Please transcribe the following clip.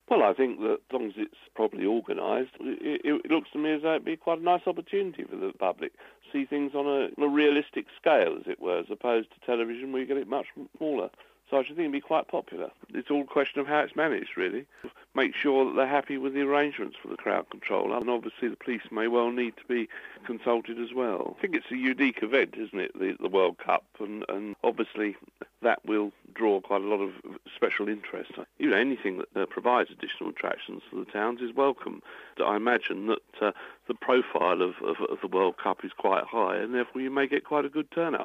Well, I think that as long as it's properly organised, it looks to me as though it'd be quite a nice opportunity for the public to see things on a realistic scale, as it were, as opposed to television where you get it much smaller. So I should think it'd be quite popular. It's all a question of how it's managed, really. Make sure that they're happy with the arrangements for the crowd control. And obviously the police may well need to be consulted as well. I think it's a unique event, isn't it, the World Cup? And obviously that will draw quite a lot of special interest. You know, anything that provides additional attractions for the towns is welcome. I imagine that the profile of the World Cup is quite high, and therefore you may get quite a good turnout.